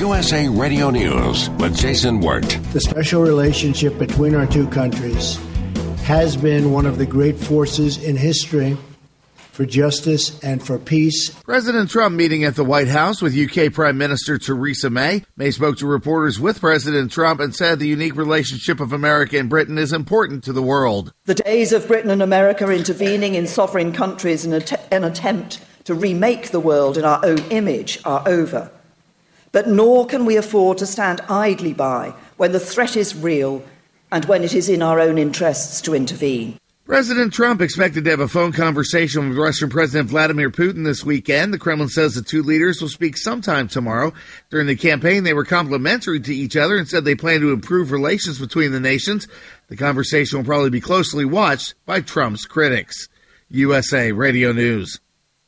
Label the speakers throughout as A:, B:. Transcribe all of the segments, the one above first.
A: USA Radio News with Jason Wirt.
B: The special relationship between our two countries has been one of the great forces in history for justice and for peace.
C: President Trump meeting at the White House with UK Prime Minister Theresa May. May spoke to reporters with President Trump and said the unique relationship of America and Britain is important to the world.
D: The days of Britain and America intervening in sovereign countries in an attempt to remake the world in our own image are over. But nor can we afford to stand idly by when the threat is real and when it is in our own interests to intervene.
C: President Trump expected to have a phone conversation with Russian President Vladimir Putin this weekend. The Kremlin says the two leaders will speak sometime tomorrow. During the campaign, they were complimentary to each other and said they plan to improve relations between the nations. The conversation will probably be closely watched by Trump's critics. USA Radio News.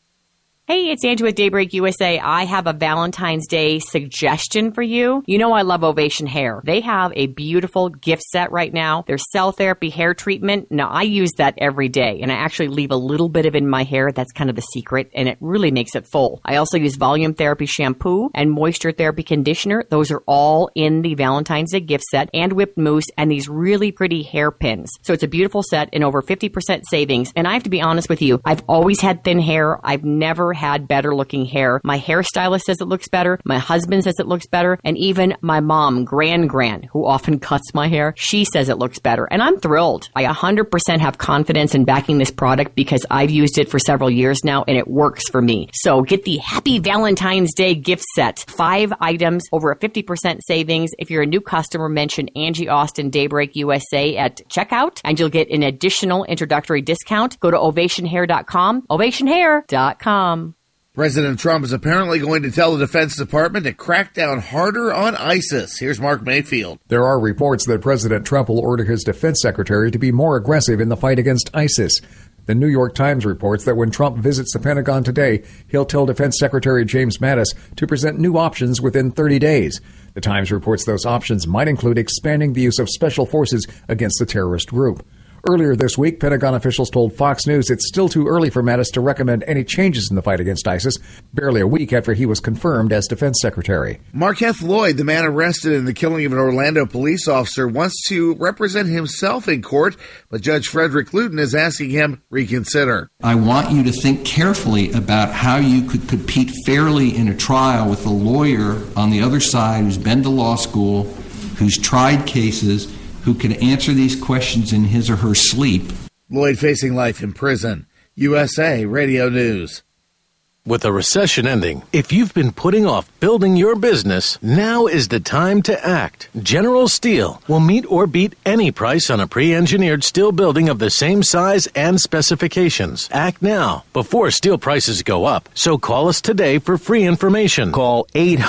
E: Hey, it's Angie with Daybreak USA. I have a Valentine's Day suggestion for you. You know I love Ovation Hair. They have a beautiful gift set right now. Their cell therapy hair treatment. Now, I use that every day, and I actually leave a little bit of it in my hair. That's kind of the secret, and it really makes it full. I also use volume therapy shampoo and moisture therapy conditioner. Those are all in the Valentine's Day gift set, and whipped mousse and these really pretty hairpins. So it's a beautiful set and over 50% savings. And I have to be honest with you, I've always had thin hair. I've never had better looking hair. My hairstylist says it looks better. My husband says it looks better. And even my mom, Gran, who often cuts my hair, she says it looks better. And I'm thrilled. I 100% have confidence in backing this product because I've used it for several years now and it works for me. So get the Happy Valentine's Day gift set. 5 items, over a 50% savings. If you're a new customer, mention Angie Austin Daybreak USA at checkout and you'll get an additional introductory discount. Go to ovationhair.com, ovationhair.com.
C: President Trump is apparently going to tell the Defense Department to crack down harder on ISIS. Here's Mark Mayfield.
F: There are reports that President Trump will order his defense secretary to be more aggressive in the fight against ISIS. The New York Times reports that when Trump visits the Pentagon today, he'll tell Defense Secretary James Mattis to present new options within 30 days. The Times reports those options might include expanding the use of special forces against the terrorist group. Earlier this week, Pentagon officials told Fox News it's still too early for Mattis to recommend any changes in the fight against ISIS, barely a week after he was confirmed as defense secretary.
C: Marketh Lloyd, the man arrested in the killing of an Orlando police officer, wants to represent himself in court, but Judge Frederick Luton is asking him reconsider.
G: I want you to think carefully about how you could compete fairly in a trial with a lawyer on the other side who's been to law school, who's tried cases, who can answer these questions in his or her sleep.
C: Lloyd facing life in prison. USA Radio News.
H: With a recession ending, if you've been putting off building your business, now is the time to act. General Steel will meet or beat any price on a pre-engineered steel building of the same size and specifications. Act now, before steel prices go up. So call us today for free information.
I: Call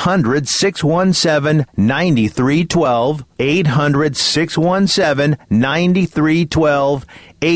I: 800-617-9312, 800-617-9312,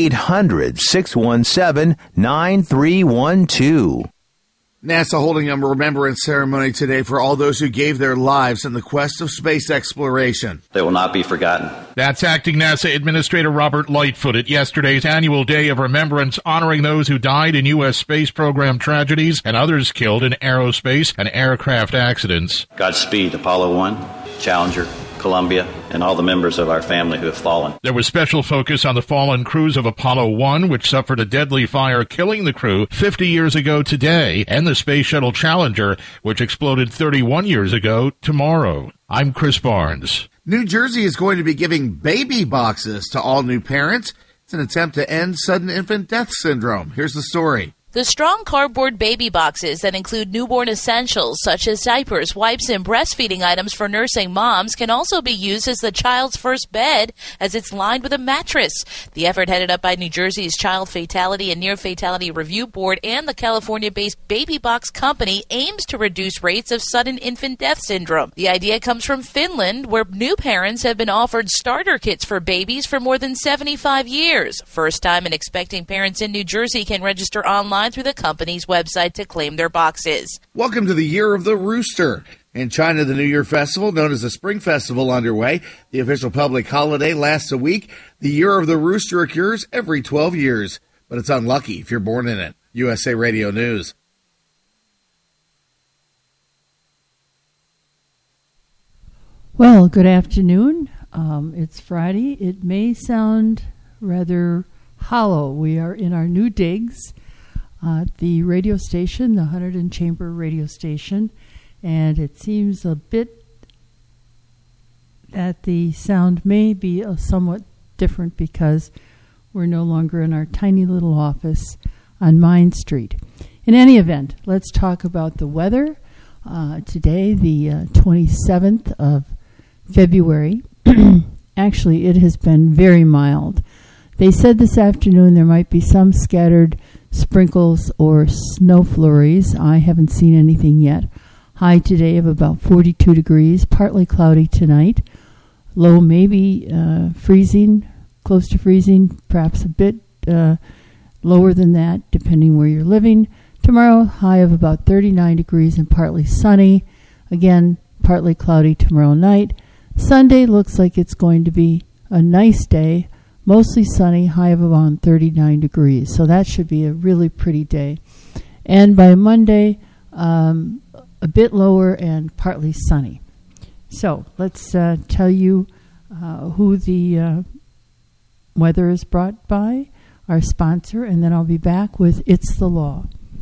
I: 800-617-9312.
C: NASA holding a remembrance ceremony today for all those who gave their lives in the quest of space exploration.
J: They will not be forgotten.
K: That's Acting NASA Administrator Robert Lightfoot at yesterday's annual Day of Remembrance, honoring those who died in U.S. space program tragedies and others killed in aerospace and aircraft accidents.
J: Godspeed, Apollo 1, Challenger, Columbia, and all the members of our family who have fallen.
K: There was special focus on the fallen crews of Apollo 1, which suffered a deadly fire killing the crew 50 years ago today, and the Space Shuttle Challenger, which exploded 31 years ago tomorrow. I'm Chris Barnes.
C: New Jersey is going to be giving baby boxes to all new parents. It's an attempt to end sudden infant death syndrome. Here's the story.
L: The strong cardboard baby boxes that include newborn essentials such as diapers, wipes, and breastfeeding items for nursing moms can also be used as the child's first bed, as it's lined with a mattress. The effort, headed up by New Jersey's Child Fatality and Near Fatality Review Board and the California-based Baby Box Company, aims to reduce rates of sudden infant death syndrome. The idea comes from Finland, where new parents have been offered starter kits for babies for more than 75 years. First-time and expecting parents in New Jersey can register online through the company's website to claim their boxes.
C: Welcome to the Year of the Rooster. In China, the New Year Festival, known as the Spring Festival, underway. The official public holiday lasts a week. The Year of the Rooster occurs every 12 years, but it's unlucky if you're born in it. USA Radio News.
M: Well, good afternoon. It's Friday. It may sound rather hollow. We are in our new digs at the radio station, the Hunterdon Chamber radio station, and it seems a bit that the sound may be somewhat different because we're no longer in our tiny little office on Mine Street. In any event, let's talk about the weather. Today, the 27th of February, actually it has been very mild. They said this afternoon there might be some scattered sprinkles or snow flurries. I haven't seen anything yet. High today of about 42 degrees, partly cloudy tonight. Low maybe freezing, close to freezing, perhaps a bit lower than that depending where you're living. Tomorrow, high of about 39 degrees and partly sunny. Again, partly cloudy tomorrow night. Sunday looks like it's going to be a nice day, mostly sunny, high of around 39 degrees. So that should be a really pretty day. And by Monday, a bit lower and partly sunny. So let's tell you who the weather is brought by, our sponsor, and then I'll be back with It's the Law.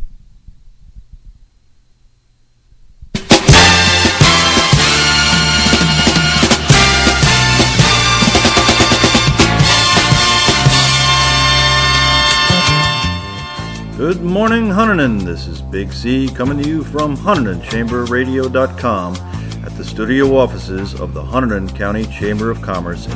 N: Good morning, Hunterdon. This is Big C coming to you from HunterdonChamberRadio.com at the studio offices of the Hunterdon County Chamber of Commerce.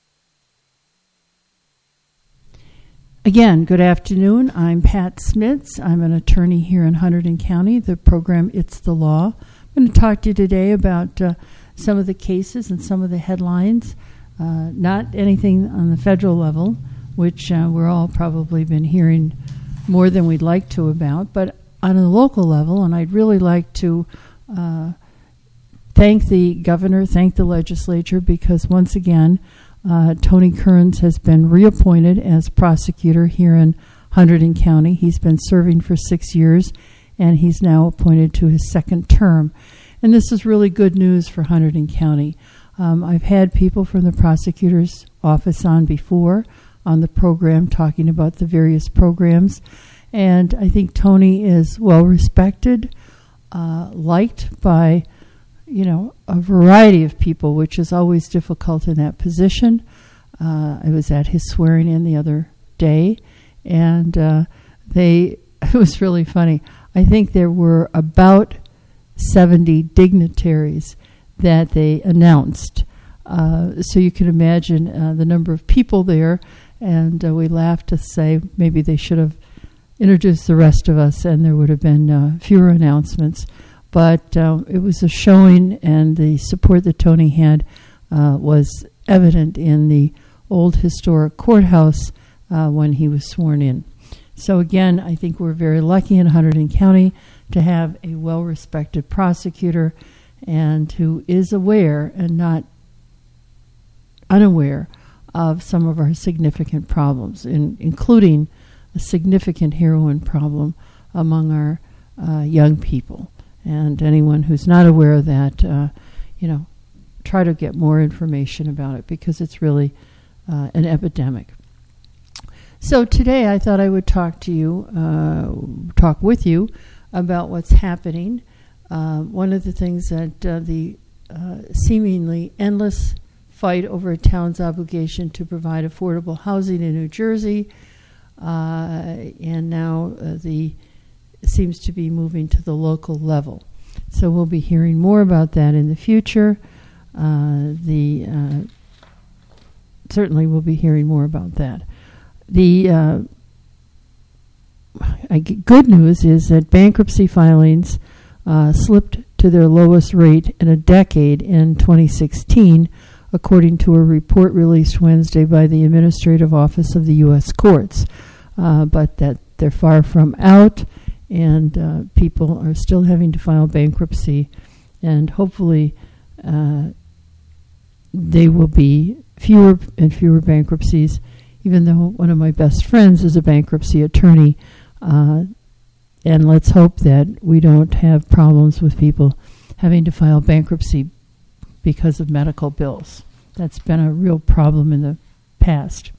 M: Again, good afternoon. I'm Pat Smits. I'm an attorney here in Hunterdon County, the program It's the Law. I'm going to talk to you today about some of the cases and some of the headlines, not anything on the federal level, which we're all probably been hearing more than we'd like to about, but on a local level, and I'd really like to thank the governor, thank the legislature, because once again, Tony Kearns has been reappointed as prosecutor here in Hunterdon County. He's been serving for 6 years, and he's now appointed to his second term. And this is really good news for Hunterdon County. I've had people from the prosecutor's office on before on the program talking about the various programs, and I think Tony is well respected, liked by a variety of people, which is always difficult in that position. I was at his swearing in the other day, and it was really funny. I think there were about 70 dignitaries that they announced, so you can imagine the number of people there. And we laughed to say maybe they should have introduced the rest of us and there would have been fewer announcements. But it was a showing, and the support that Tony had was evident in the old historic courthouse when he was sworn in. So again, I think we're very lucky in Hunterdon County to have a well-respected prosecutor and who is aware and not unaware of some of our significant problems, including a significant heroin problem among our young people. And anyone who's not aware of that, try to get more information about it because it's really an epidemic. So today I thought I would talk with you about what's happening. One of the things that the seemingly endless fight over a town's obligation to provide affordable housing in New Jersey, and now seems to be moving to the local level. So we'll be hearing more about that in the future. Certainly we'll be hearing more about that. The good news is that bankruptcy filings slipped to their lowest rate in a decade in 2016, according to a report released Wednesday by the Administrative Office of the U.S. Courts, but that they're far from out, and people are still having to file bankruptcy, and hopefully they will be fewer and fewer bankruptcies, even though one of my best friends is a bankruptcy attorney, and let's hope that we don't have problems with people having to file bankruptcy because of medical bills. That's been a real problem in the past.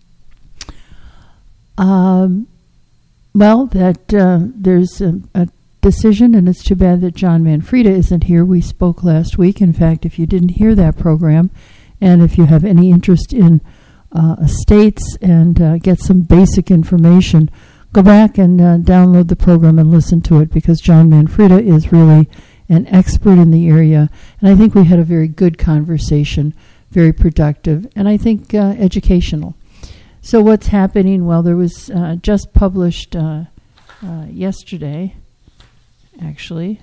M: There's a decision, and it's too bad that John Manfreda isn't here. We spoke last week. In fact, if you didn't hear that program, and if you have any interest in estates and get some basic information, go back and download the program and listen to it, because John Manfreda is really an expert in the area. And I think we had a very good conversation, very productive, and I think educational. So what's happening? Well, there was just published yesterday, actually.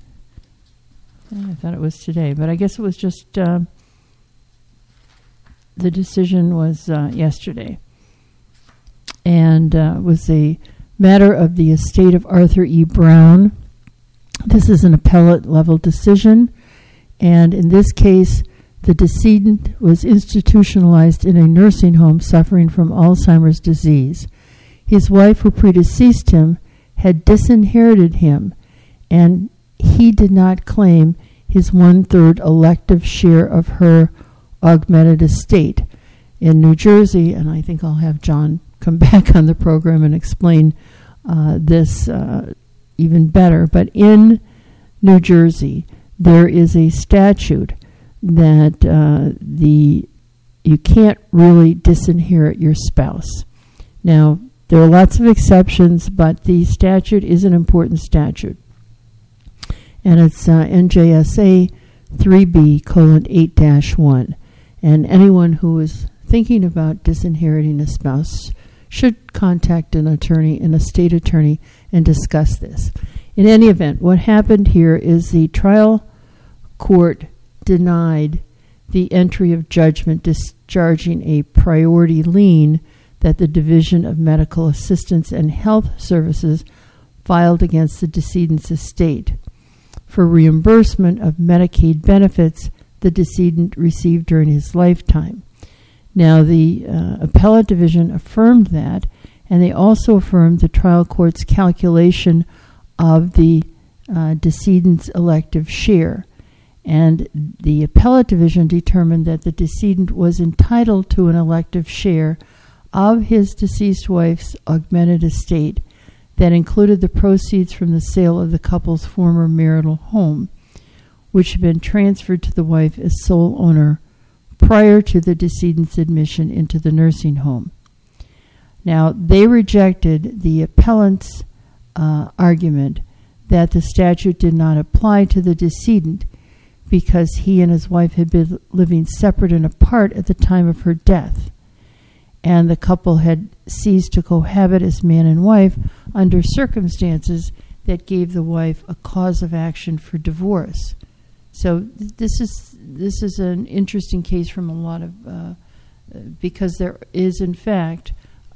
M: I thought it was today, but I guess it was just the decision was yesterday. And was a matter of the estate of Arthur E. Brown. This is an appellate level decision, and in this case, the decedent was institutionalized in a nursing home suffering from Alzheimer's disease. His wife, who predeceased him, had disinherited him, and he did not claim his 1/3 elective share of her augmented estate. In New Jersey, and I think I'll have John come back on the program and explain this even better, but in New Jersey, there is a statute that you can't really disinherit your spouse. Now, there are lots of exceptions, but the statute is an important statute. And it's NJSA 3B:8-1. And anyone who is thinking about disinheriting a spouse should contact an attorney, an estate attorney, and discuss this. In any event, what happened here is the trial court denied the entry of judgment discharging a priority lien that the Division of Medical Assistance and Health Services filed against the decedent's estate for reimbursement of Medicaid benefits the decedent received during his lifetime. Now, the appellate division affirmed that, and they also affirmed the trial court's calculation of the decedent's elective share. And the appellate division determined that the decedent was entitled to an elective share of his deceased wife's augmented estate that included the proceeds from the sale of the couple's former marital home, which had been transferred to the wife as sole owner prior to the decedent's admission into the nursing home. Now, they rejected the appellant's argument that the statute did not apply to the decedent because he and his wife had been living separate and apart at the time of her death, and the couple had ceased to cohabit as man and wife under circumstances that gave the wife a cause of action for divorce. So this is an interesting case from a lot of because there is, in fact,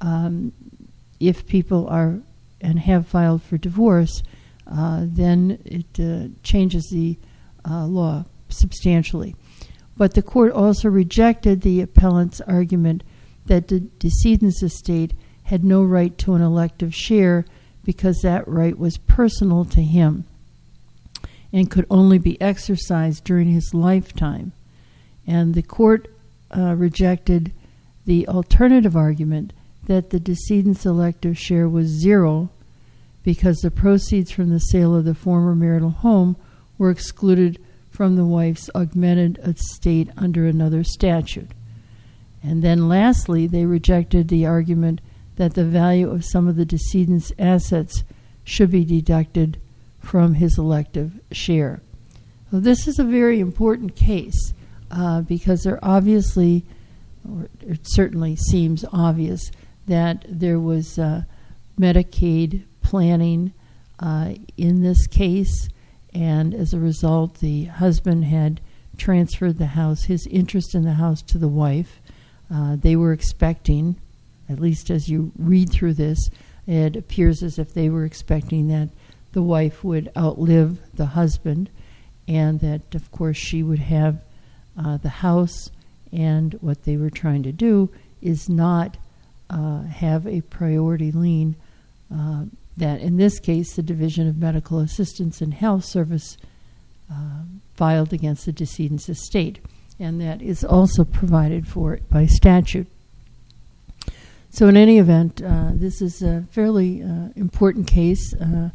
M: if people are and have filed for divorce, then it changes the law substantially. But the court also rejected the appellant's argument that the decedent's estate had no right to an elective share because that right was personal to him and could only be exercised during his lifetime. And the court rejected the alternative argument that the decedent's elective share was zero because the proceeds from the sale of the former marital home were excluded from the wife's augmented estate under another statute. And then lastly, they rejected the argument that the value of some of the decedent's assets should be deducted from his elective share. So this is a very important case because there obviously, or it certainly seems obvious, that there was Medicaid planning in this case, and as a result, the husband had transferred the house, his interest in the house, to the wife. They were expecting, at least as you read through this, it appears as if they were expecting that the wife would outlive the husband and that, of course, she would have the house. And what they were trying to do is not have a priority lien that, in this case, the Division of Medical Assistance and Health Service filed against the decedent's estate, and that is also provided for by statute. So in any event, this is a fairly important case.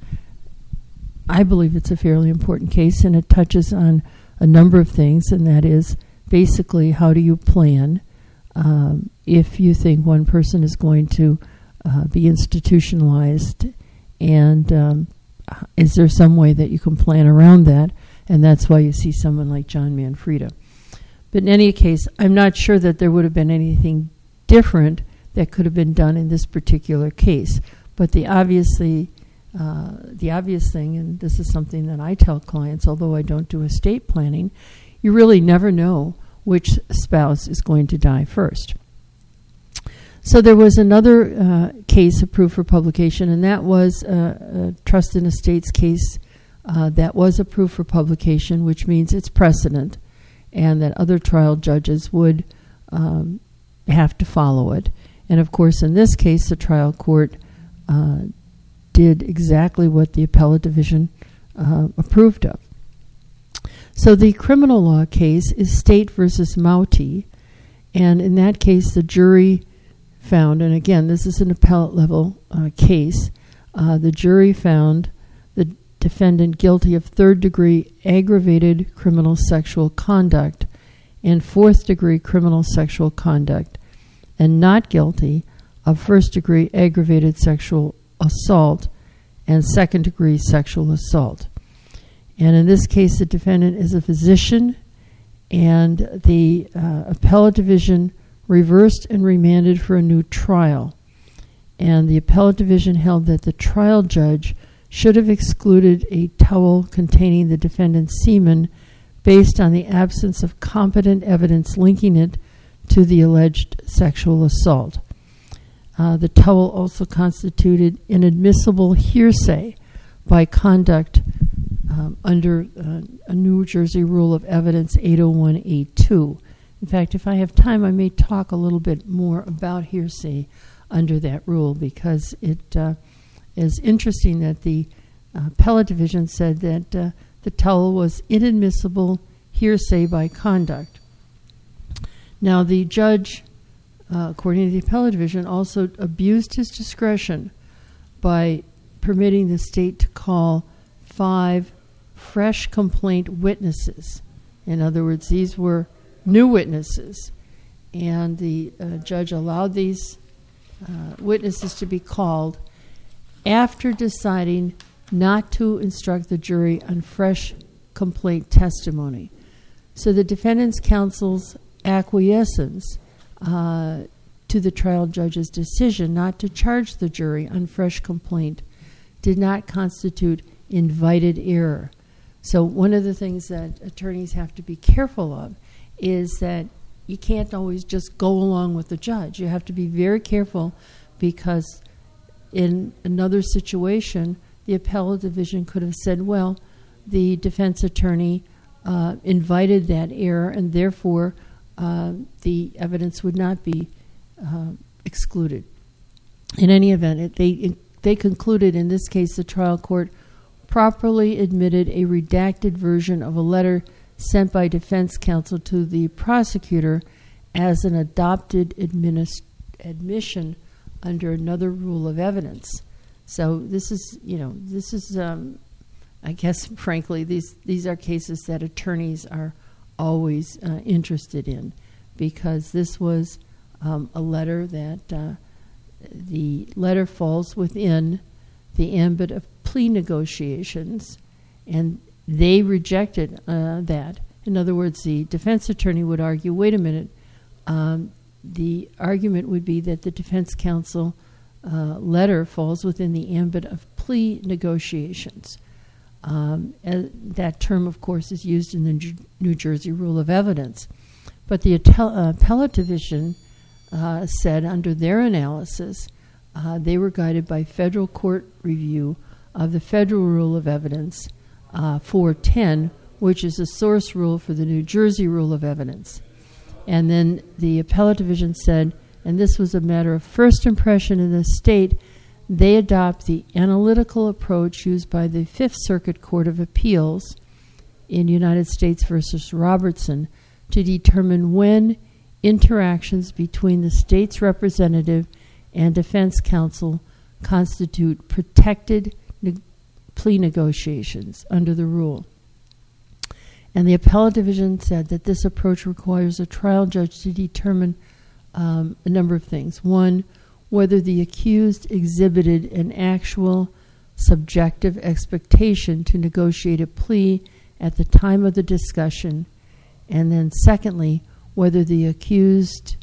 M: I believe it's a fairly important case, and it touches on a number of things, and that is basically how do you plan if you think one person is going to be institutionalized, and is there some way that you can plan around that? And that's why you see someone like John Manfreda. But in any case, I'm not sure that there would have been anything different that could have been done in this particular case. But the obvious thing, and this is something that I tell clients, although I don't do estate planning, you really never know which spouse is going to die first. So there was another case approved for publication, and that was a trust and estates case that was approved for publication, which means it's precedent, and that other trial judges would have to follow it. And of course, in this case, the trial court did exactly what the appellate division approved of. So the criminal law case is State versus Mauti, and in that case, the jury found, and again, this is an appellate level case, the jury found the defendant guilty of third-degree aggravated criminal sexual conduct and fourth-degree criminal sexual conduct, and not guilty of first-degree aggravated sexual assault and second-degree sexual assault. And in this case, the defendant is a physician, and the appellate division reversed and remanded for a new trial. And the appellate division held that the trial judge should have excluded a towel containing the defendant's semen based on the absence of competent evidence linking it to the alleged sexual assault. The towel also constituted inadmissible hearsay by conduct under a New Jersey Rule of Evidence 801A2. In fact, if I have time, I may talk a little bit more about hearsay under that rule, because it is interesting that the appellate division said that the towel was inadmissible hearsay by conduct. Now, the judge, according to the appellate division, also abused his discretion by permitting the state to call 5 fresh complaint witnesses. In other words, these were new witnesses, and the judge allowed these witnesses to be called after deciding not to instruct the jury on fresh complaint testimony. So the defendant's counsel's acquiescence to the trial judge's decision not to charge the jury on fresh complaint did not constitute invited error. So one of the things that attorneys have to be careful of is that you can't always just go along with the judge. You have to be very careful, because in another situation, the appellate division could have said, well, the defense attorney invited that error, and therefore the evidence would not be excluded. In any event, they concluded, in this case, the trial court properly admitted a redacted version of a letter sent by defense counsel to the prosecutor as an adopted admission under another rule of evidence. So this is, I guess, frankly, these are cases that attorneys are always interested in, because this was a letter that the letter falls within the ambit of plea negotiations, and they rejected that. In other words, the defense attorney would argue, wait a minute, the argument would be that the defense counsel letter falls within the ambit of plea negotiations. That term, of course, is used in the New Jersey Rule of Evidence. But the appellate division said, under their analysis, they were guided by federal court review of the Federal Rule of Evidence 410, which is a source rule for the New Jersey Rule of Evidence. And then the appellate division said, and this was a matter of first impression in the state, they adopt the analytical approach used by the Fifth Circuit Court of Appeals in United States versus Robertson to determine when interactions between the state's representative and defense counsel constitute protected plea negotiations under the rule. And the appellate division said that this approach requires a trial judge to determine a number of things. One, whether the accused exhibited an actual subjective expectation to negotiate a plea at the time of the discussion, and then secondly, whether the accused's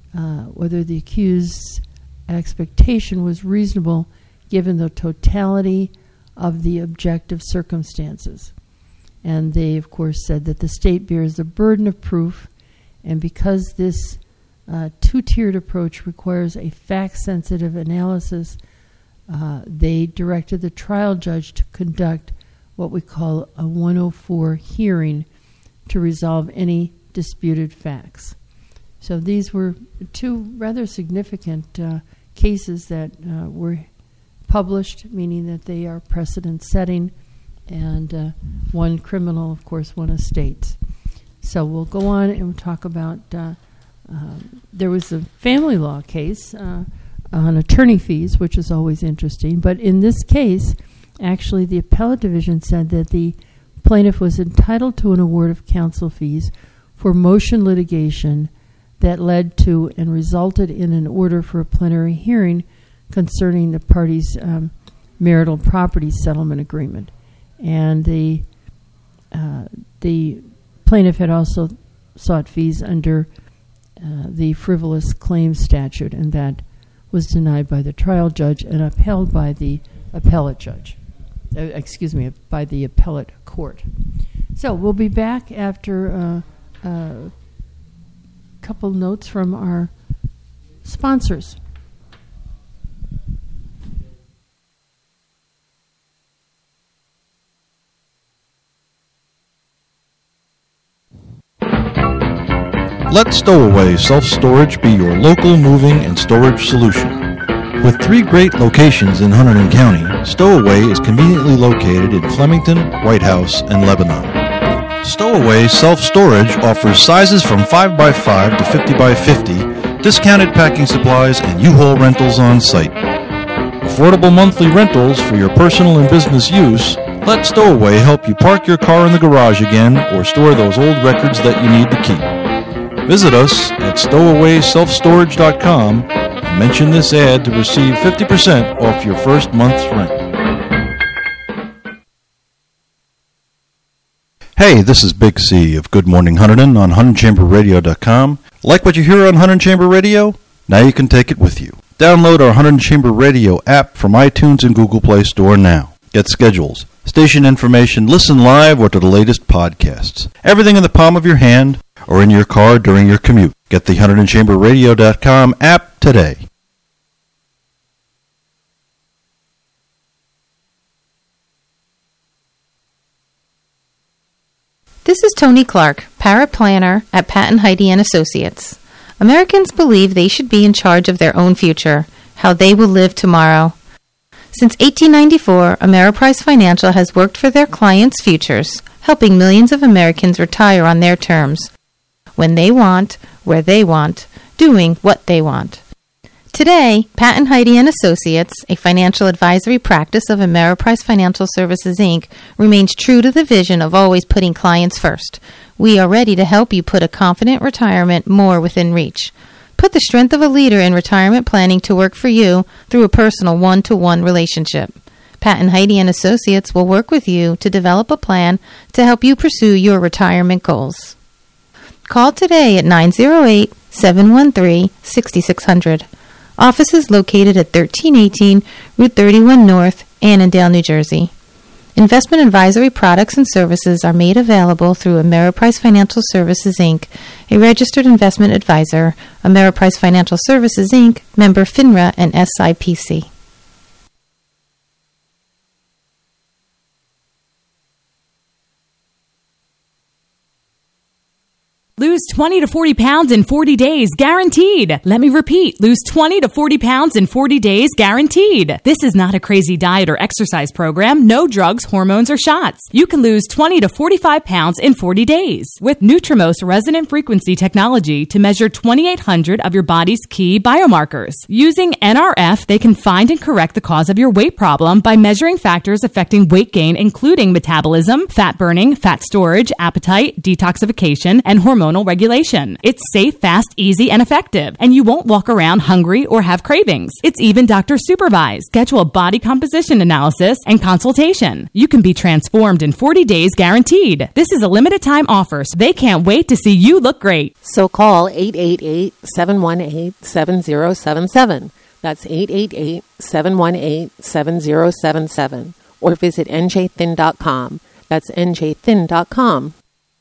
M: expectation was reasonable given the totality of the objective circumstances. And they, of course, said that the state bears the burden of proof, and because this two-tiered approach requires a fact-sensitive analysis, they directed the trial judge to conduct what we call a 104 hearing to resolve any disputed facts. So these were two rather significant cases that were published, meaning that they are precedent-setting, and one criminal, of course, one of states. So we'll go on and we'll talk about, there was a family law case on attorney fees, which is always interesting. But in this case, actually, the appellate division said that the plaintiff was entitled to an award of counsel fees for motion litigation that led to and resulted in an order for a plenary hearing concerning the parties' marital property settlement agreement. And the plaintiff had also sought fees under the frivolous claims statute, and that was denied by the trial judge and upheld by the appellate judge. By the appellate court. So we'll be back after a couple notes from our sponsors.
N: Let Stowaway Self-Storage be your local moving and storage solution. With 3 great locations in Hunterdon County, Stowaway is conveniently located in Flemington, White House, and Lebanon. Stowaway Self-Storage offers sizes from 5x5 to 50x50, discounted packing supplies, and U-Haul rentals on site. Affordable monthly rentals for your personal and business use. Let Stowaway help you park your car in the garage again or store those old records that you need to keep. Visit us at stowawayselfstorage.com and mention this ad to receive 50% off your first month's rent. Hey, this is Big C of Good Morning Hunterdon on HunterdonChamberRadio.com. Like what you hear on Hunterdon Chamber Radio? Now you can take it with you. Download our Hunterdon Chamber Radio app from iTunes and Google Play Store now. Get schedules, station information, listen live, or to the latest podcasts. Everything in the palm of your hand or in your car during your commute. Get the HunterdonChamberRadio.com app today.
O: This is Tony Clark, paraplanner at Patton Heidi & Associates. Americans believe they should be in charge of their own future, how they will live tomorrow. Since 1894, Ameriprise Financial has worked for their clients' futures, helping millions of Americans retire on their terms, when they want, where they want, doing what they want. Today, Patton Heidi & Associates, a financial advisory practice of Ameriprise Financial Services, Inc., remains true to the vision of always putting clients first. We are ready to help you put a confident retirement more within reach. Put the strength of a leader in retirement planning to work for you through a personal one-to-one relationship. Patton Heidi & Associates will work with you to develop a plan to help you pursue your retirement goals. Call today at 908-713-6600. Office is located at 1318 Route 31 North, Annandale, New Jersey. Investment advisory products and services are made available through Ameriprise Financial Services, Inc., a registered investment advisor. Ameriprise Financial Services, Inc., member FINRA and SIPC.
P: Lose 20 to 40 pounds in 40 days, guaranteed. Let me repeat, lose 20 to 40 pounds in 40 days, guaranteed. This is not a crazy diet or exercise program. No drugs, hormones, or shots. You can lose 20 to 45 pounds in 40 days with Nutrimos resonant frequency technology to measure 2,800 of your body's key biomarkers. Using NRF, they can find and correct the cause of your weight problem by measuring factors affecting weight gain, including metabolism, fat burning, fat storage, appetite, detoxification, and hormonal regulation. It's safe, fast, easy, and effective, and you won't walk around hungry or have cravings. It's even doctor supervised. Schedule a body composition analysis and consultation. You can be transformed in 40 days guaranteed. This is a limited time offer, so they can't wait to see you look great.
Q: So call 888-718-7077. That's 888-718-7077. Or visit njthin.com. That's njthin.com.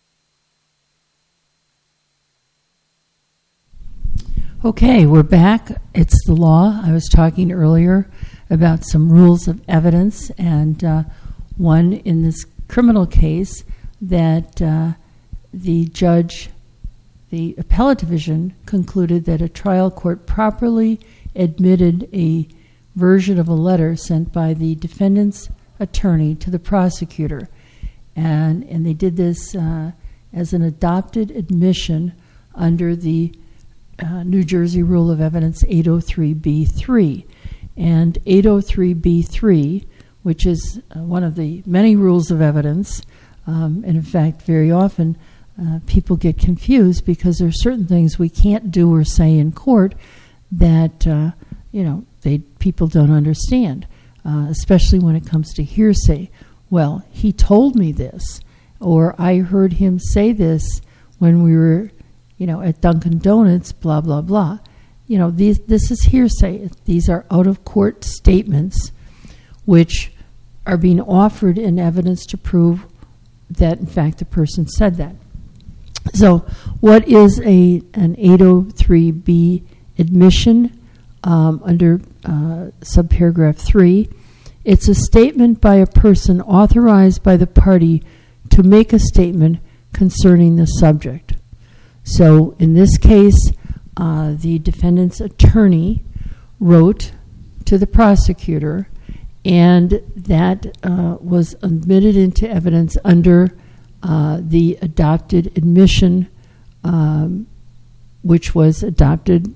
M: Okay, we're back. It's the law. I was talking earlier about some rules of evidence, and one in this criminal case that the judge, the appellate division, concluded that a trial court properly admitted a version of a letter sent by the defendant's attorney to the prosecutor. And they did this as an adopted admission under the New Jersey Rule of Evidence 803b3. And 803b3, which is one of the many rules of evidence, and in fact very often people get confused because there are certain things we can't do or say in court that people don't understand, especially when it comes to hearsay. Well, he told me this, or I heard him say this when we were at Dunkin' Donuts, blah, blah, blah. This is hearsay. These are out-of-court statements which are being offered in evidence to prove that, in fact, the person said that. So what is an 803B admission under subparagraph 3? It's a statement by a person authorized by the party to make a statement concerning the subject. So in this case, the defendant's attorney wrote to the prosecutor, and that was admitted into evidence under the adopted admission, which was adopted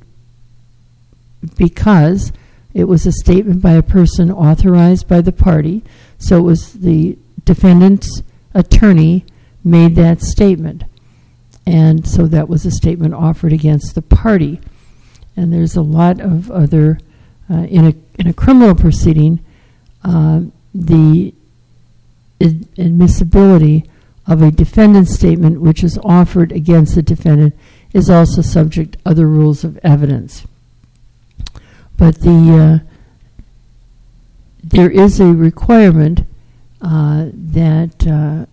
M: because it was a statement by a person authorized by the party. So it was the defendant's attorney made that statement. And so that was a statement offered against the party. And there's a lot of other, in a criminal proceeding, the admissibility of a defendant's statement which is offered against the defendant is also subject to other rules of evidence. But there is a requirement that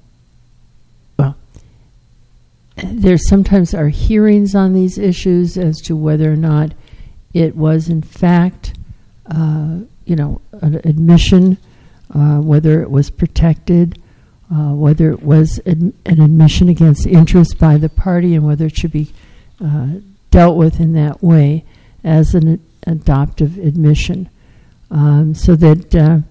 M: there sometimes are hearings on these issues as to whether or not it was in fact, an admission, whether it was protected, whether it was an admission against interest by the party, and whether it should be dealt with in that way as an adoptive admission. So that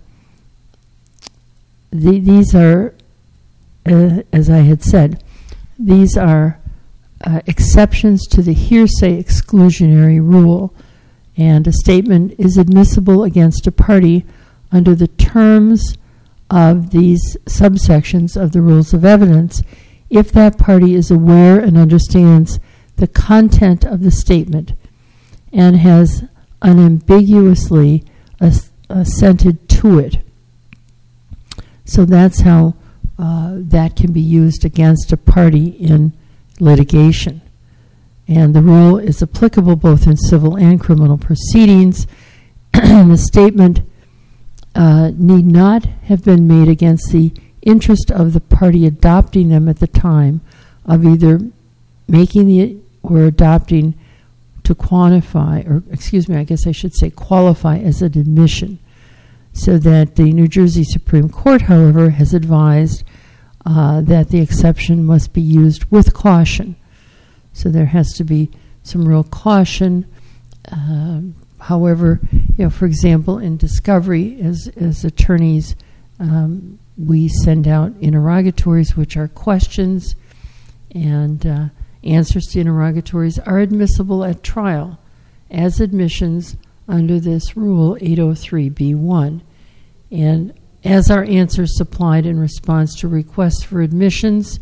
M: these are, as I had said, these are exceptions to the hearsay exclusionary rule, and a statement is admissible against a party under the terms of these subsections of the rules of evidence if that party is aware and understands the content of the statement and has unambiguously assented to it. So that's how that can be used against a party in litigation. And the rule is applicable both in civil and criminal proceedings. The statement need not have been made against the interest of the party adopting them at the time of either making it or adopting to quantify, or I guess I should say qualify as an admission. So that the New Jersey Supreme Court, however, has advised that the exception must be used with caution. So there has to be some real caution. However, for example, in discovery, as attorneys, we send out interrogatories, which are questions, and answers to interrogatories are admissible at trial as admissions under this rule 803b1. And as our answers supplied in response to requests for admissions,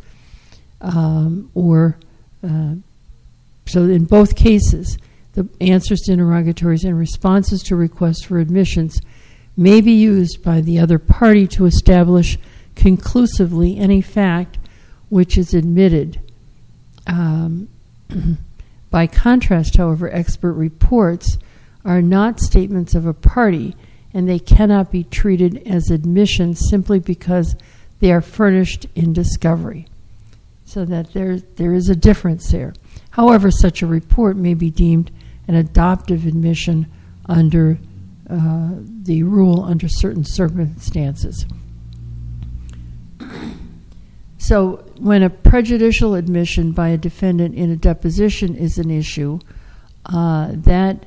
M: so in both cases, the answers to interrogatories and responses to requests for admissions may be used by the other party to establish conclusively any fact which is admitted. By contrast, however, expert reports are not statements of a party, and they cannot be treated as admissions simply because they are furnished in discovery. So that there is a difference there. However, such a report may be deemed an adoptive admission under the rule under certain circumstances. So when a prejudicial admission by a defendant in a deposition is an issue, the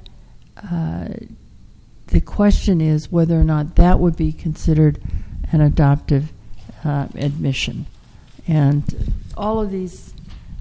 M: question is whether or not that would be considered an adoptive admission. And all of these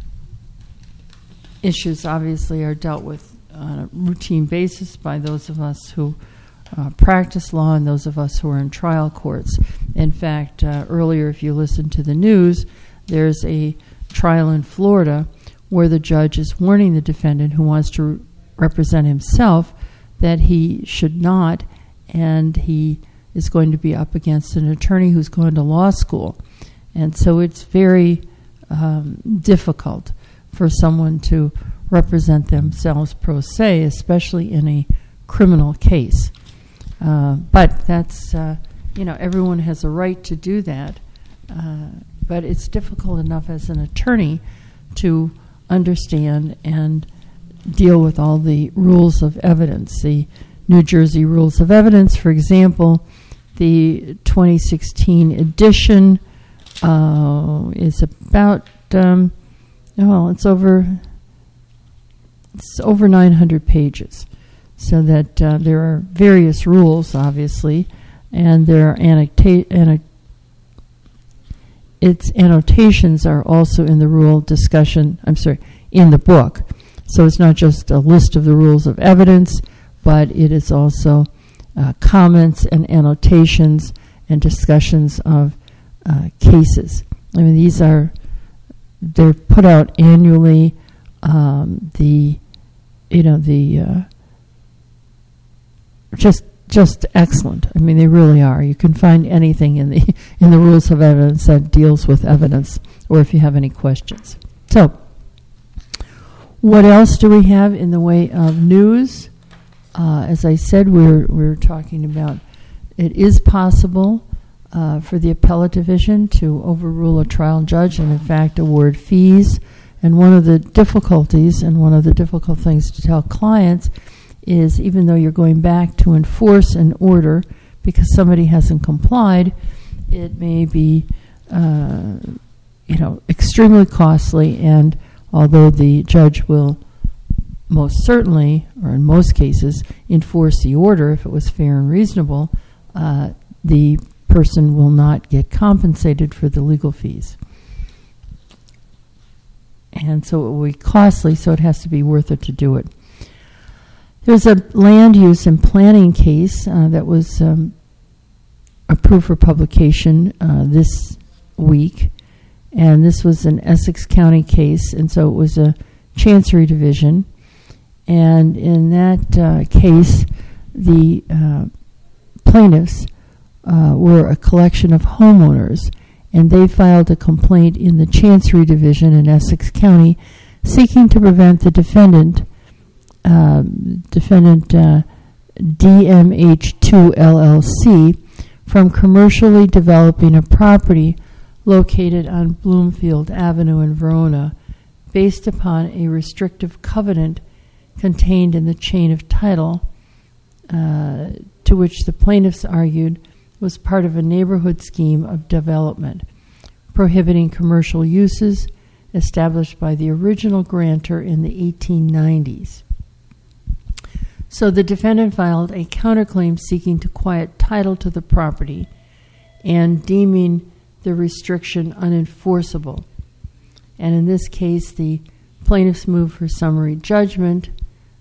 M: issues obviously are dealt with on a routine basis by those of us who practice law and those of us who are in trial courts. In fact, earlier, if you listened to the news, there's a trial in Florida where the judge is warning the defendant who wants to represent himself that he should not, and he is going to be up against an attorney who's going to law school. And so it's very difficult for someone to represent themselves pro se, especially in a criminal case. But that's, everyone has a right to do that. But it's difficult enough as an attorney to understand and deal with all the rules of evidence. The New Jersey Rules of Evidence, for example, the 2016 edition is about, it's over 900 pages. So that there are various rules, obviously, and there are its annotations are also in the rule discussion, in the book. So it's not just a list of the rules of evidence, but it is also comments and annotations and discussions of cases. I mean, they're put out annually. Just excellent. I mean, they really are. You can find anything in the rules of evidence that deals with evidence, or if you have any questions. So, what else do we have in the way of news? As I said, we're talking about it is possible for the appellate division to overrule a trial judge and, in fact, award fees. And one of the difficulties and one of the difficult things to tell clients is even though you're going back to enforce an order because somebody hasn't complied, it may be, extremely costly. And although the judge will most certainly, or in most cases, enforce the order if it was fair and reasonable, the person will not get compensated for the legal fees. And so it will be costly, so it has to be worth it to do it. There's a land use and planning case that was approved for publication this week, and this was an Essex County case, and so it was a Chancery Division. And in that case, the plaintiffs were a collection of homeowners, and they filed a complaint in the Chancery Division in Essex County seeking to prevent the defendant DMH2 LLC from commercially developing a property located on Bloomfield Avenue in Verona based upon a restrictive covenant contained in the chain of title to which the plaintiffs argued was part of a neighborhood scheme of development, prohibiting commercial uses established by the original grantor in the 1890s. So the defendant filed a counterclaim seeking to quiet title to the property and deeming the restriction unenforceable. And in this case, the plaintiffs moved for summary judgment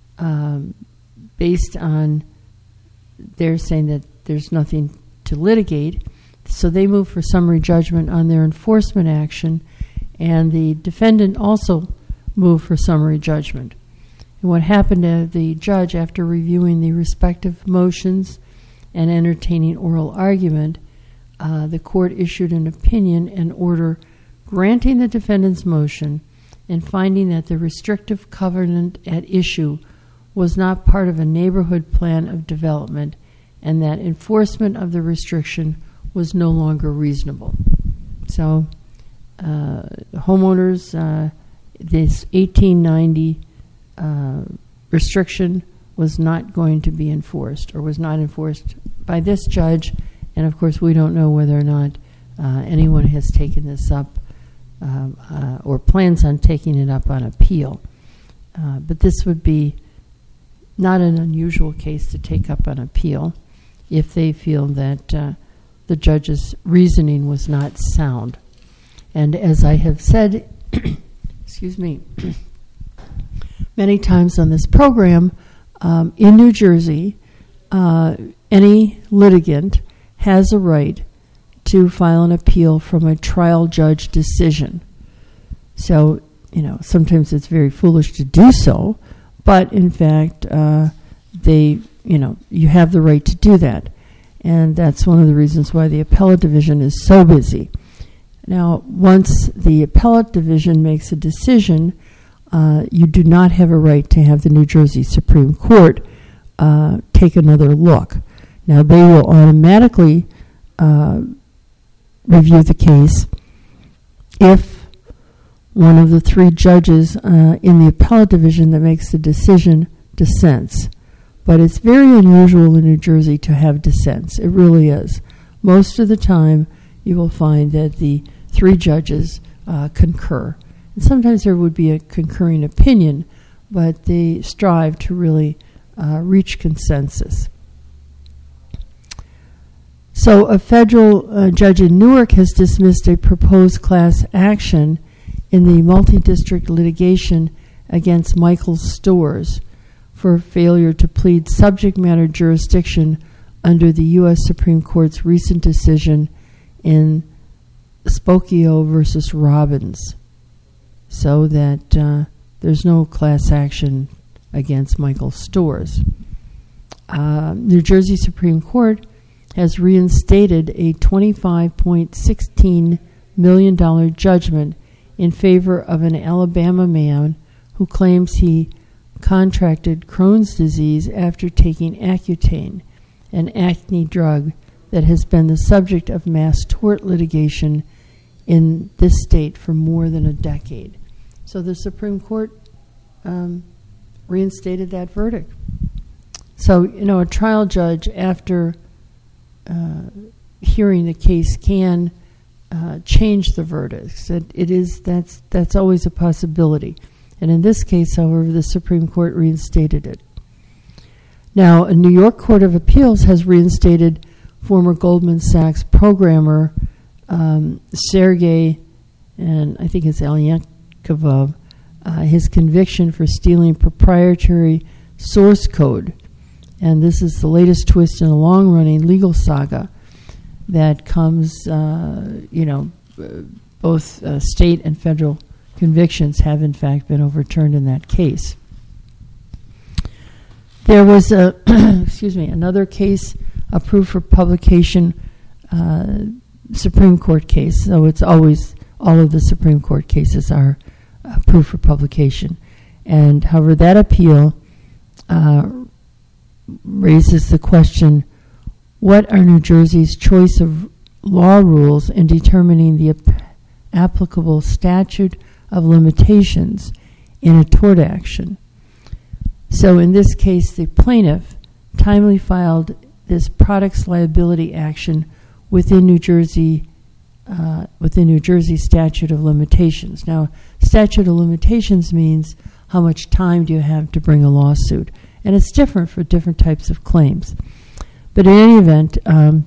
M: based on they're saying that there's nothing to litigate. So they moved for summary judgment on their enforcement action, and the defendant also moved for summary judgment. And what happened to the judge after reviewing the respective motions and entertaining oral argument, the court issued an opinion and order granting the defendant's motion and finding that the restrictive covenant at issue was not part of a neighborhood plan of development and that enforcement of the restriction was no longer reasonable. So homeowners, this 1890 restriction was not going to be enforced, or was not enforced by this judge, and of course we don't know whether or not anyone has taken this up or plans on taking it up on appeal. But this would be not an unusual case to take up on appeal if they feel that the judge's reasoning was not sound. And as I have said, excuse me, many times on this program, in New Jersey, any litigant has a right to file an appeal from a trial judge decision. So, sometimes it's very foolish to do so, but in fact, you have the right to do that. And that's one of the reasons why the appellate division is so busy. Now, once the appellate division makes a decision, you do not have a right to have the New Jersey Supreme Court take another look. Now, they will automatically review the case if one of the three judges in the appellate division that makes the decision dissents. But it's very unusual in New Jersey to have dissents. It really is. Most of the time, you will find that the three judges concur. And sometimes there would be a concurring opinion, but they strive to really reach consensus. So a federal judge in Newark has dismissed a proposed class action in the multi-district litigation against Michael's Stores for failure to plead subject matter jurisdiction under the U.S. Supreme Court's recent decision in Spokio versus Robbins, so that there's no class action against Michael's Stores. New Jersey Supreme Court has reinstated a $25.16 million judgment in favor of an Alabama man who claims he contracted Crohn's disease after taking Accutane, an acne drug that has been the subject of mass tort litigation in this state for more than a decade. So the Supreme Court reinstated that verdict. So, a trial judge, after hearing the case, can change the verdicts. That's always a possibility. And in this case, however, the Supreme Court reinstated it. Now, a New York Court of Appeals has reinstated former Goldman Sachs programmer Sergei, and I think it's Alyankov, his conviction for stealing proprietary source code. And this is the latest twist in a long-running legal saga that comes, both state and federal convictions have in fact been overturned in that case. There was another case approved for publication, Supreme Court case. So it's always, all of the Supreme Court cases are approved for publication. And however, that appeal raises the question, what are New Jersey's choice of law rules in determining the applicable statute of limitations in a tort action? So in this case, the plaintiff timely filed this products liability action within New Jersey within New Jersey statute of limitations. Now, statute of limitations means how much time do you have to bring a lawsuit, and it's different for different types of claims. But in any event,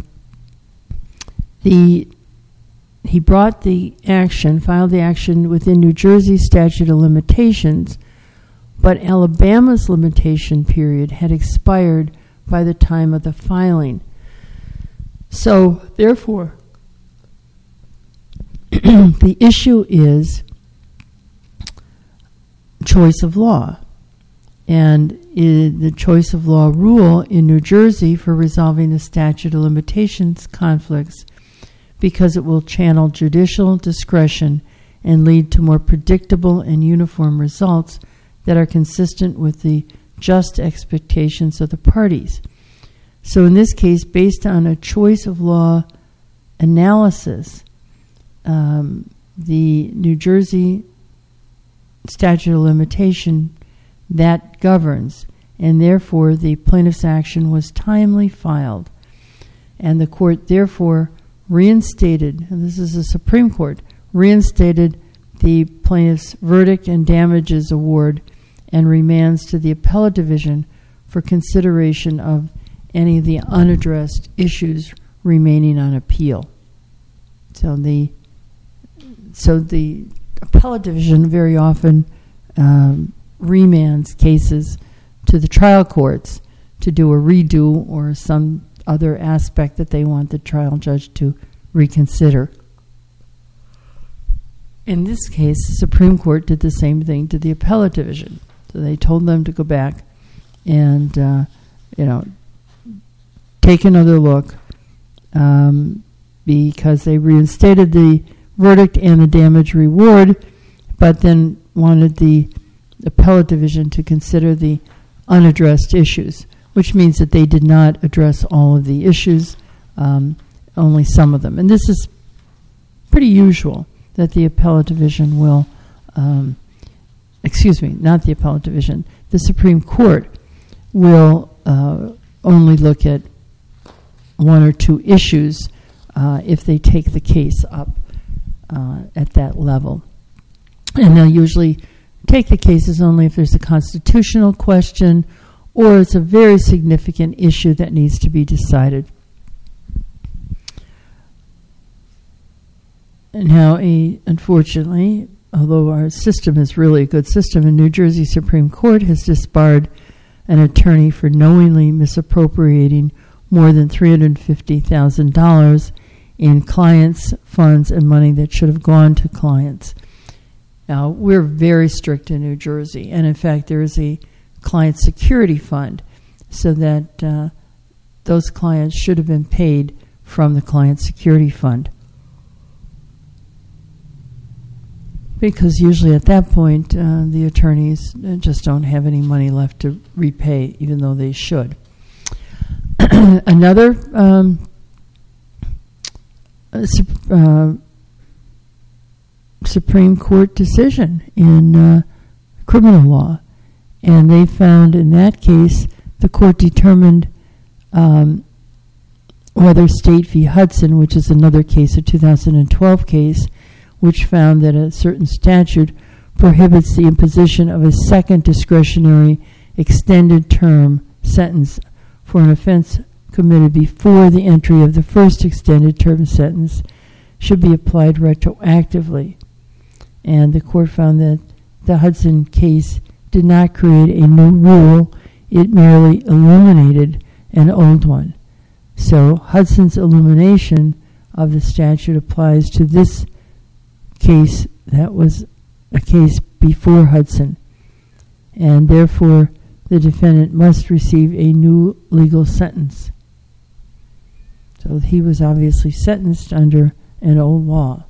M: he brought the action, filed the action within New Jersey's statute of limitations, but Alabama's limitation period had expired by the time of the filing. So, therefore, the issue is choice of law. And the choice of law rule in New Jersey for resolving the statute of limitations conflicts, because it will channel judicial discretion and lead to more predictable and uniform results that are consistent with the just expectations of the parties. So in this case, based on a choice of law analysis, the New Jersey statute of limitation that governs, and therefore the plaintiff's action was timely filed. And the court therefore reinstated, and this is the Supreme Court, reinstated the plaintiff's verdict and damages award and remands to the appellate division for consideration of any of the unaddressed issues remaining on appeal. So the appellate division very often remands cases to the trial courts to do a redo or some other aspect that they want the trial judge to reconsider. In this case, the Supreme Court did the same thing to the appellate division. So they told them to go back and, take another look because they reinstated the verdict and the damage reward, but then wanted the appellate division to consider the unaddressed issues, which means that they did not address all of the issues, only some of them. And this is pretty usual that the appellate division will, not the appellate division, the Supreme Court will only look at one or two issues if they take the case up at that level. And they'll usually take the cases only if there's a constitutional question or it's a very significant issue that needs to be decided. Now, unfortunately, although our system is really a good system, the New Jersey Supreme Court has disbarred an attorney for knowingly misappropriating more than $350,000 in clients' funds and money that should have gone to clients. Now, we're very strict in New Jersey, and in fact, there is a client security fund so that those clients should have been paid from the client security fund. Because usually at that point, the attorneys just don't have any money left to repay, even though they should. Another Supreme Court decision in criminal law, and they found in that case the court determined whether State v. Hudson, which is another case, a 2012 case, which found that a certain statute prohibits the imposition of a second discretionary extended term sentence for an offense committed before the entry of the first extended term sentence should be applied retroactively. And the court found that the Hudson case did not create a new rule, it merely eliminated an old one. So Hudson's elimination of the statute applies to this case that was a case before Hudson, and therefore the defendant must receive a new legal sentence. So he was obviously sentenced under an old law.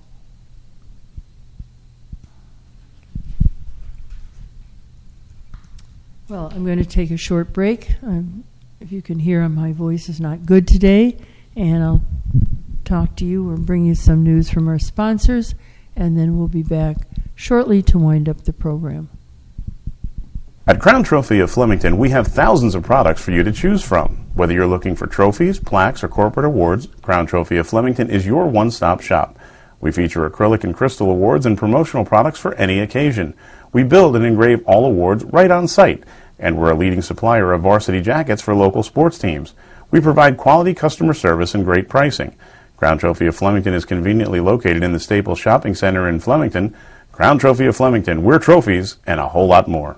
M: Well, I'm going to take a short break. If you can hear, my voice is not good today, and I'll talk to you or bring you some news from our sponsors, and then we'll be back shortly to wind up the program.
R: At Crown Trophy of Flemington, we have thousands of products for you to choose from. Whether you're looking for trophies, plaques, or corporate awards, Crown Trophy of Flemington is your one-stop shop. We feature acrylic and crystal awards and promotional products for any occasion. We build and engrave all awards right on site, and we're a leading supplier of varsity jackets for local sports teams. We provide quality customer service and great pricing. Crown Trophy of Flemington is conveniently located in the Staples Shopping Center in Flemington. Crown Trophy of Flemington, we're trophies and a whole lot more.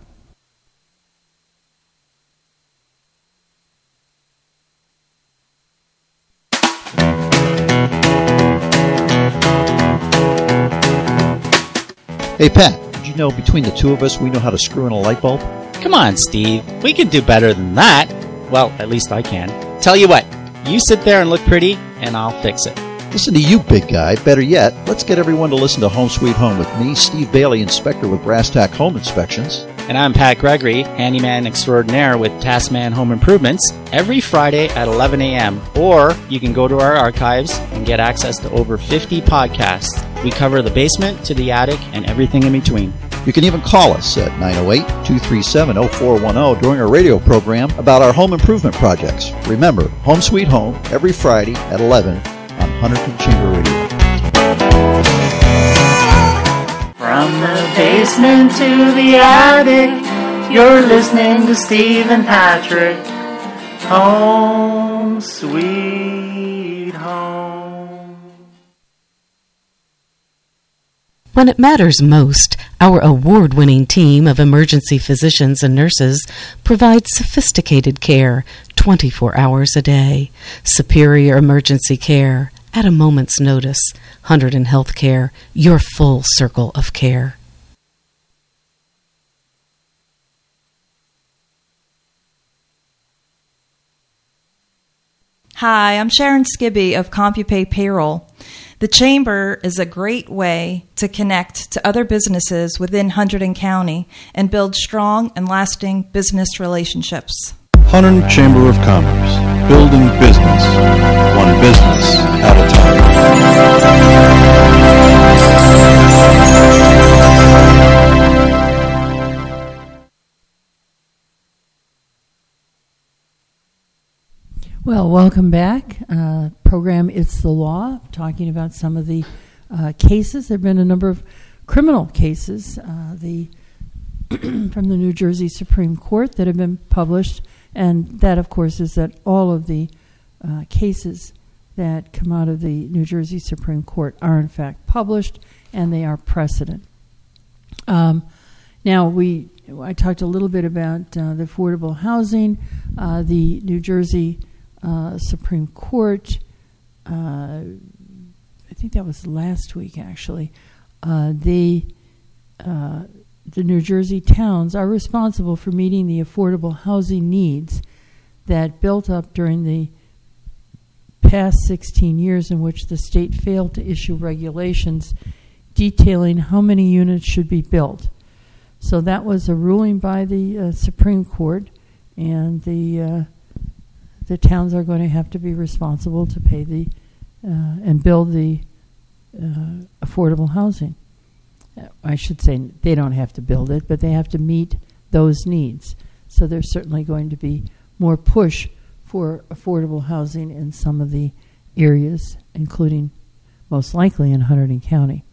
S: Hey, Pat, did you know between the two of us we know how to screw in a light bulb?
T: Come on, Steve. We can do better than that. Well, at least I can. Tell you what, you sit there and look pretty, and I'll fix it.
S: Listen to you, big guy. Better yet, let's get everyone to listen to Home Sweet Home with me, Steve Bailey, inspector with Brass Tack Home Inspections.
T: And I'm Pat Gregory, handyman extraordinaire with Taskman Home Improvements, every Friday at 11 a.m. Or you can go to our archives and get access to over 50 podcasts. We cover the basement to the attic and everything in between.
S: You can even call us at 908-237-0410 during our radio program about our home improvement projects. Remember, Home Sweet Home, every Friday at 11 on Huntington Chamber Radio.
U: From the basement to the attic, you're listening to Steve and Patrick. Home Sweet Home.
V: When it matters most, our award-winning team of emergency physicians and nurses provides sophisticated care 24 hours a day. Superior emergency care at a moment's notice. Hunterdon Healthcare, your full circle of care.
W: Hi, I'm Sharon Skibby of CompuPay Payroll. The Chamber is a great way to connect to other businesses within Hunterdon County and build strong and lasting business relationships.
N: Hunterdon Chamber of Commerce, building business, one business at a time.
M: Well, welcome back. Program It's the Law, talking about some of the cases. There have been a number of criminal cases from the New Jersey Supreme Court that have been published, and that, of course, is that all of the cases that come out of the New Jersey Supreme Court are, in fact, published, and they are precedent. Now, I talked a little bit about the affordable housing. The New Jersey Supreme Court, I think that was last week, actually. The New Jersey towns are responsible for meeting the affordable housing needs that built up during the past 16 years in which the state failed to issue regulations detailing how many units should be built. So that was a ruling by the Supreme Court, and the towns are going to have to be responsible to pay and build the affordable housing. I should say they don't have to build it, but they have to meet those needs. So there's certainly going to be more push for affordable housing in some of the areas, including most likely in Hunterdon County.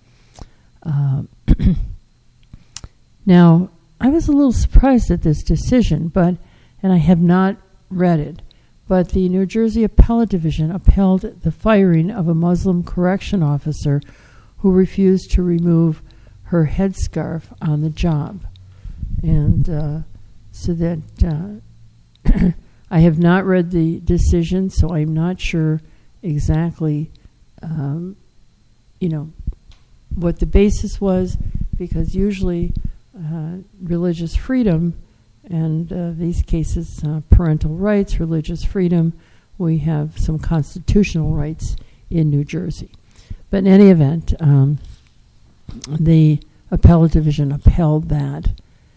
M: Now, I was a little surprised at this decision, and I have not read it, but the New Jersey Appellate Division upheld the firing of a Muslim correction officer who refused to remove her headscarf on the job. And so that I have not read the decision, so I'm not sure exactly, what the basis was, because usually religious freedom and these cases, parental rights, religious freedom, we have some constitutional rights in New Jersey. But in any event, the Appellate Division upheld that.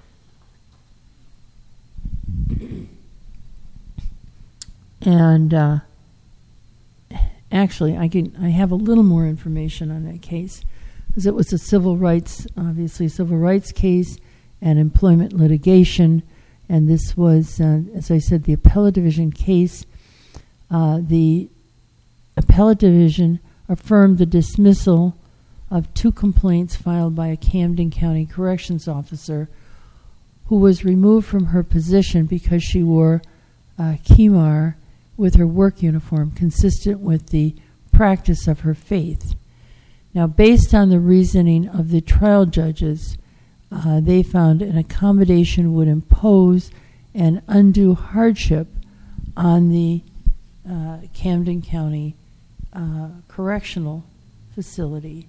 M: And actually, I have a little more information on that case, because it was a civil rights case and employment litigation, and this was, as I said, the Appellate Division case. The Appellate Division affirmed the dismissal of 2 complaints filed by a Camden County Corrections officer who was removed from her position because she wore khimar with her work uniform, consistent with the practice of her faith. Now, based on the reasoning of the trial judges, they found an accommodation would impose an undue hardship on the Camden County Correctional Facility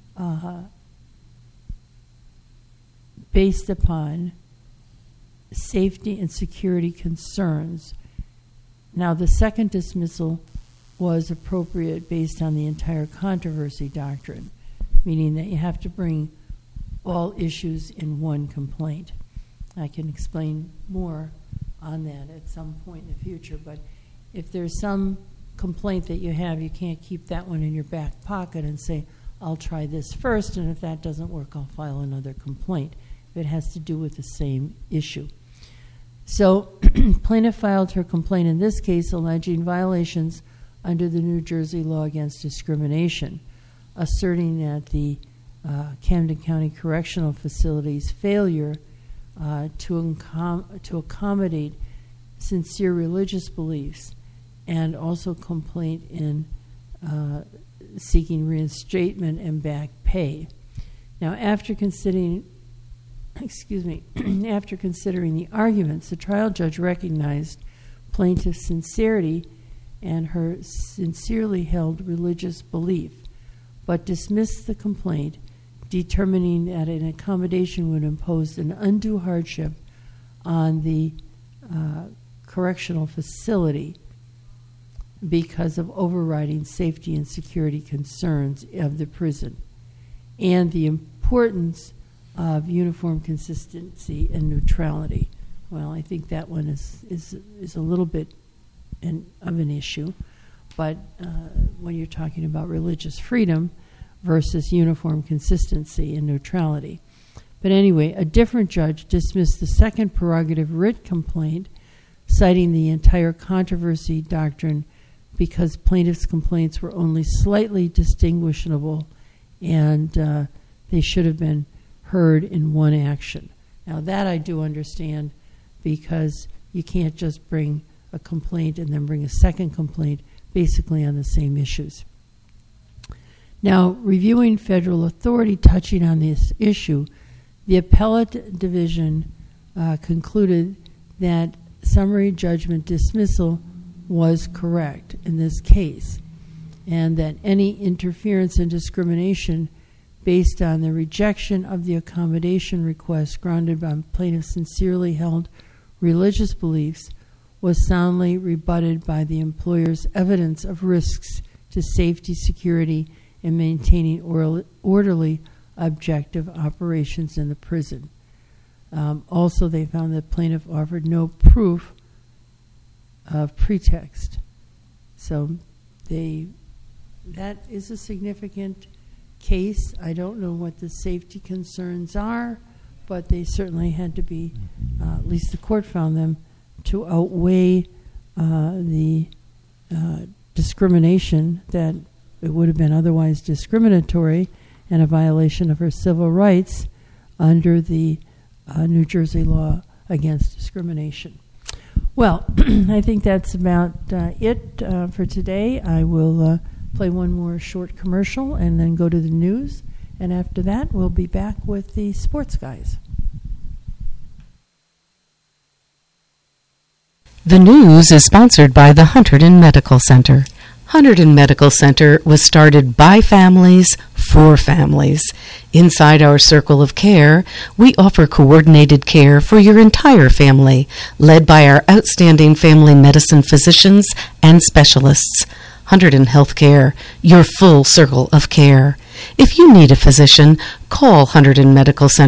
M: based upon safety and security concerns. Now, the second dismissal was appropriate based on the entire controversy doctrine, meaning that you have to bring all issues in one complaint. I can explain more on that at some point in the future, but if there's some complaint that you have, you can't keep that one in your back pocket and say, I'll try this first, and if that doesn't work, I'll file another complaint. It has to do with the same issue. So plaintiff filed her complaint in this case alleging violations under the New Jersey law against discrimination, asserting that the Camden County Correctional Facility's failure to accommodate sincere religious beliefs, and also complaint in seeking reinstatement and back pay. Now, after considering the arguments, the trial judge recognized plaintiff's sincerity and her sincerely held religious belief, but dismissed the complaint, determining that an accommodation would impose an undue hardship on the correctional facility because of overriding safety and security concerns of the prison, and the importance of uniform consistency and neutrality. Well, I think that one is a little bit of an issue, but when you're talking about religious freedom versus uniform consistency and neutrality. But anyway, a different judge dismissed the second prerogative writ complaint, citing the entire controversy doctrine because plaintiff's complaints were only slightly distinguishable and they should have been heard in one action. Now, that I do understand, because you can't just bring a complaint and then bring a second complaint basically on the same issues. Now, reviewing federal authority touching on this issue, the appellate division concluded that summary judgment dismissal was correct in this case, and that any interference and discrimination based on the rejection of the accommodation request grounded on plaintiff's sincerely held religious beliefs was soundly rebutted by the employer's evidence of risks to safety, security, and maintaining orderly, objective operations in the prison. Also, they found that plaintiff offered no proof of pretext. So that is a significant case. I don't know what the safety concerns are, but they certainly had to be, at least the court found them, to outweigh the discrimination that it would have been otherwise discriminatory and a violation of her civil rights under the New Jersey law against discrimination. Well, I think that's about it for today. I will play one more short commercial and then go to the news. And after that, we'll be back with the sports guys.
V: The news is sponsored by the Hunterdon Medical Center. Hunterdon Medical Center was started by families for families. Inside our circle of care, we offer coordinated care for your entire family, led by our outstanding family medicine physicians and specialists. Hunterdon Healthcare, your full circle of care. If you need a physician, call Hunterdon Medical Center